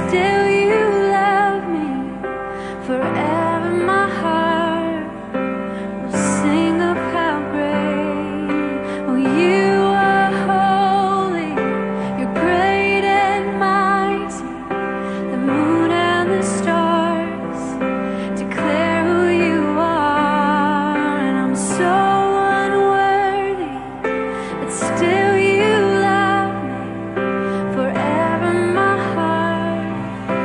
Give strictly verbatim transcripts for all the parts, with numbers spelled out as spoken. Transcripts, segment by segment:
still you love me. Forever my heart will sing of how great. Oh, you are holy, you're great and mighty. The moon and the stars declare who you are. And I'm so unworthy, but still you love me. Forever my heart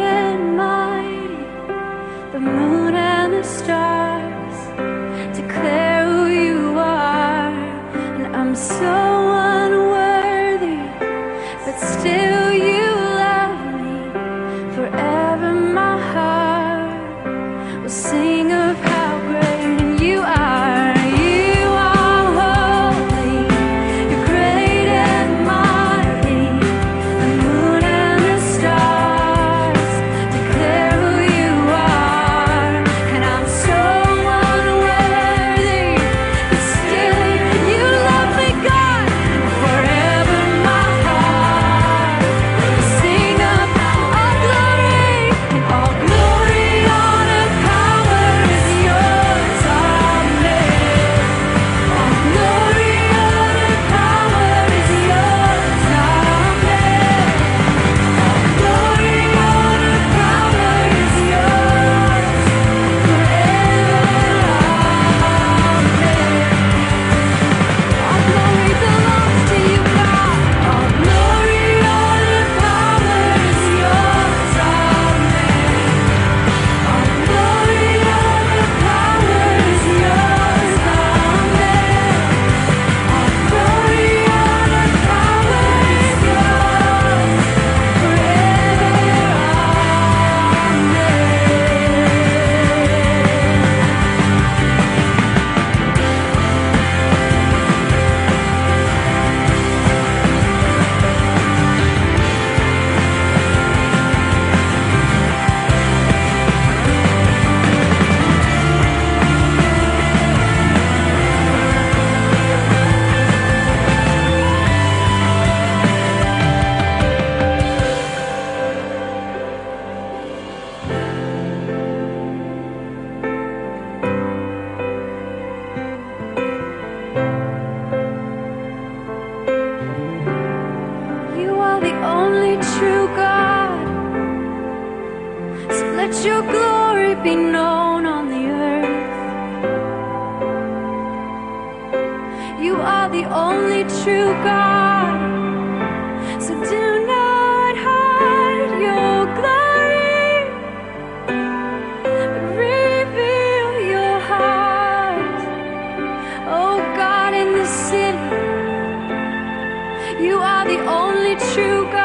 and mighty. The moon and the stars declare who you are. And I'm so unworthy, but still you love me. Forever my heart will sing of how great you are. You are holy, you're great and mighty. The moon and the stars declare who you are. And I'm so unworthy, but still you love me, God. Forever my heart will sing of all glory. And all glory, honor, power is yours. Amen. All glory, honor, power is yours. Amen. All glory, honor, power is yours forever. Amen. All glory belongs to you, God. All glory, honor, power is yours. Amen. All glory, honor, power is yours. Amen. All glory, honor, power is yours You are the only true God. So let your glory be known on the earth. You are the only true God. So do not hide your glory, but reveal your heart. Oh God, in the city, you are the only true God.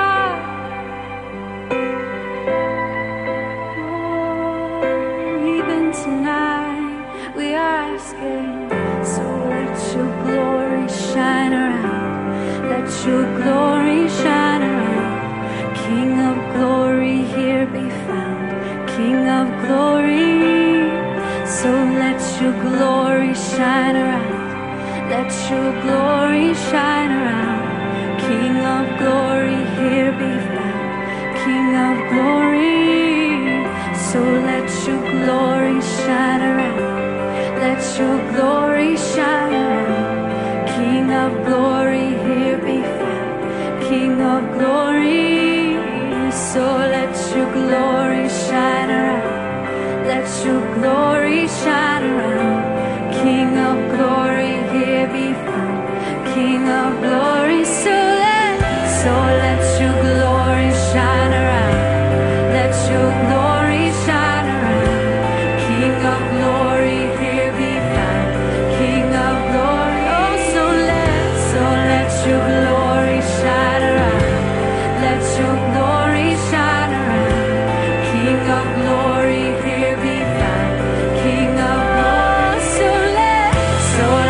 Oh, even tonight we are asking, so let your glory shine around. Let your glory shine around. King of glory, here be found. King of glory, so let your glory shine around. Let your glory shine around. King of glory, here be found. King of glory, so let your glory shine around. Let your glory shine around. King of glory, here be found. King of glory, so let your glory shine around. Let your glory shine around. King of glory, here be found. King of glory, so let, so let your glory shine around. Let your glory shine around. King of glory, here be found. King of glory, oh, so let, so let your glory shine around. Let your glory shine around. King of glory, here be found. King of glory, so let, so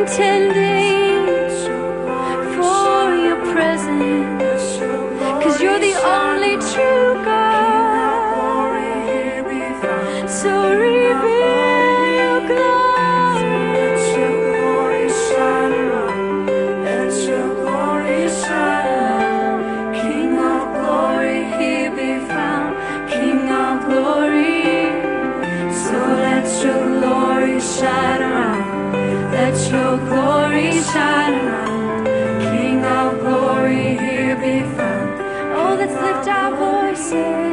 contending for your presence, 'cause you're the only true God. So reveal your glory. Let your glory shine around. Let your glory shine around. King of glory, here be found. King of glory. So let your glory shine around. Let your glory shine around. King of glory, here be found. Oh, let's lift our voices.